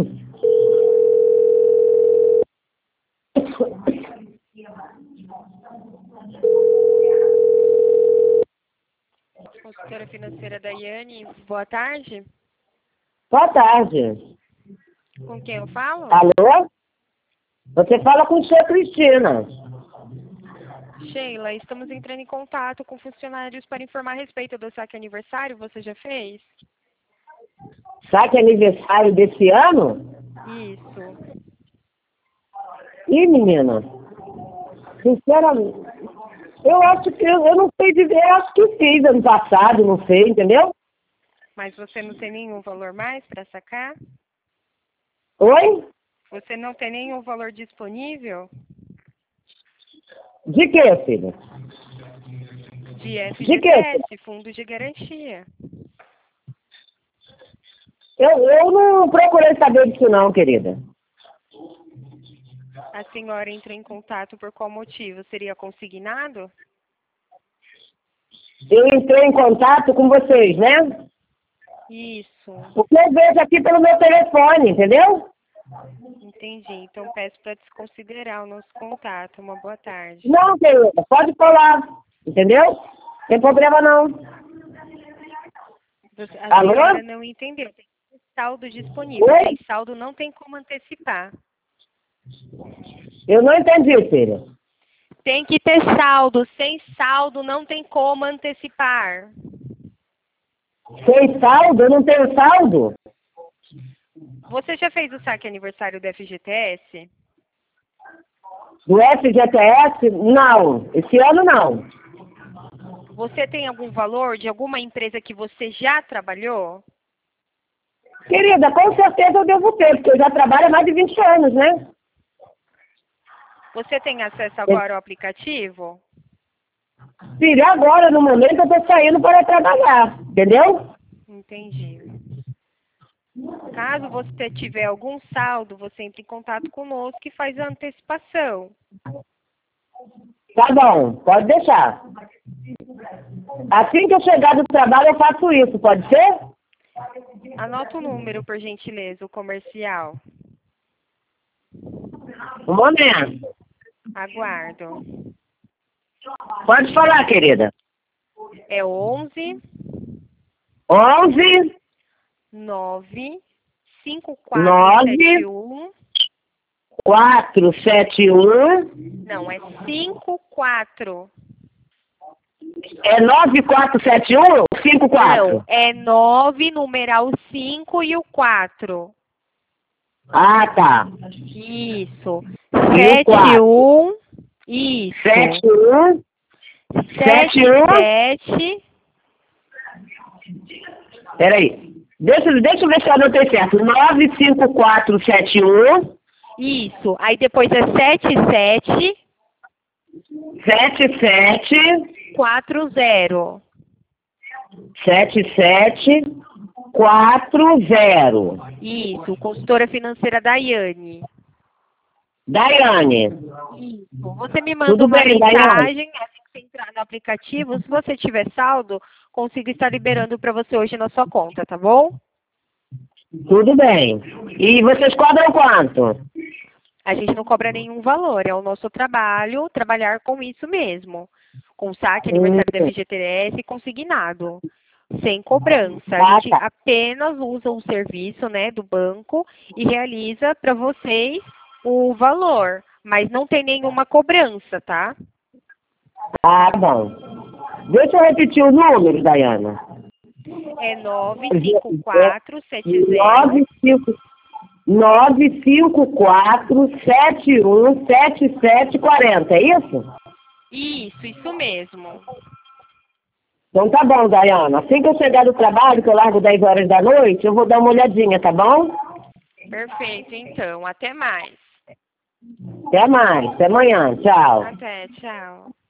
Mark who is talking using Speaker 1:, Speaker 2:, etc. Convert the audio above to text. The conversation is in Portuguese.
Speaker 1: Consultora financeira Daiane, boa tarde.
Speaker 2: Boa tarde.
Speaker 1: Com quem eu falo?
Speaker 2: Alô? Você fala com Tia Cristina.
Speaker 1: Sheila, estamos entrando em contato com funcionários para informar a respeito do saque aniversário. Você já fez?
Speaker 2: Sabe que é aniversário desse ano?
Speaker 1: Isso.
Speaker 2: Ih, menina. Sinceramente, eu acho que eu não sei dizer, eu acho que fiz ano passado, não sei, entendeu?
Speaker 1: Mas você não tem nenhum valor mais para sacar?
Speaker 2: Oi?
Speaker 1: Você não tem nenhum valor disponível?
Speaker 2: De quê, filha?
Speaker 1: De
Speaker 2: De quê?
Speaker 1: FGTS, Fundo de Garantia.
Speaker 2: Eu não procurei saber disso não, querida.
Speaker 1: A senhora entrou em contato por qual motivo? Seria consignado?
Speaker 2: Eu entrei em contato com vocês, né?
Speaker 1: Isso.
Speaker 2: Porque eu vejo aqui pelo meu telefone, entendeu?
Speaker 1: Entendi. Então peço para desconsiderar o nosso contato. Uma boa tarde.
Speaker 2: Não, querida, pode colar, entendeu? Não tem problema não.
Speaker 1: A
Speaker 2: Alô?
Speaker 1: senhora não entendeu. Tem saldo disponível.
Speaker 2: Oi?
Speaker 1: Sem saldo não tem como antecipar.
Speaker 2: Eu não entendi, filha.
Speaker 1: Tem que ter saldo. Sem saldo não tem como antecipar.
Speaker 2: Sem saldo? Eu não tenho saldo?
Speaker 1: Você já fez o saque aniversário do FGTS?
Speaker 2: Do FGTS? Não. Esse ano não.
Speaker 1: Você tem algum valor de alguma empresa que você já trabalhou?
Speaker 2: Querida, com certeza eu devo ter, porque eu já trabalho há mais de 20 anos, né?
Speaker 1: Você tem acesso agora ao aplicativo?
Speaker 2: Filha, agora, no momento, eu estou saindo para trabalhar, entendeu?
Speaker 1: Entendi. Caso você tiver algum saldo, você entra em contato conosco e faz a antecipação.
Speaker 2: Tá bom, pode deixar. Assim que eu chegar do trabalho, eu faço isso, pode ser?
Speaker 1: Anota o número, por gentileza, o comercial.
Speaker 2: Um momento.
Speaker 1: Aguardo.
Speaker 2: Pode falar, querida.
Speaker 1: É 11
Speaker 2: 11
Speaker 1: 9
Speaker 2: 9
Speaker 1: 5471.
Speaker 2: 471.
Speaker 1: Não, é 54.
Speaker 2: É 9471 ou 54?
Speaker 1: Não, é 9, numeral 5 e o 4.
Speaker 2: Ah, tá.
Speaker 1: Isso.
Speaker 2: E o 4?
Speaker 1: 71. Isso.
Speaker 2: 71.
Speaker 1: 77.
Speaker 2: Peraí. Deixa eu ver se eu anotei certo. 95471.
Speaker 1: Isso. Aí depois é 77.
Speaker 2: 77.
Speaker 1: 40.
Speaker 2: 7740.
Speaker 1: Isso. Consultora financeira Daiane.
Speaker 2: Daiane.
Speaker 1: Isso. Você me manda
Speaker 2: Tudo
Speaker 1: uma
Speaker 2: bem, Daiane?
Speaker 1: mensagem assim que você entrar no aplicativo. Se você tiver saldo, consigo estar liberando para você hoje na sua conta, tá bom?
Speaker 2: Tudo bem. E vocês cobram quanto?
Speaker 1: A gente não cobra nenhum valor, é o nosso trabalho trabalhar com isso mesmo. Com saque, aniversário da FGTS consignado, sem cobrança. A gente
Speaker 2: tá.
Speaker 1: apenas usa o serviço, né, do banco e realiza para vocês o valor, mas não tem nenhuma cobrança, tá?
Speaker 2: Ah, bom. Deixa eu repetir o número, Daiana.
Speaker 1: É 95470
Speaker 2: 954717740, é isso?
Speaker 1: Isso mesmo.
Speaker 2: Então tá bom, Daiana. Assim que eu chegar do trabalho, que eu largo 10 horas da noite, eu vou dar uma olhadinha, tá bom?
Speaker 1: Perfeito, então. Até mais.
Speaker 2: Até mais. Até amanhã. Tchau.
Speaker 1: Até, tchau.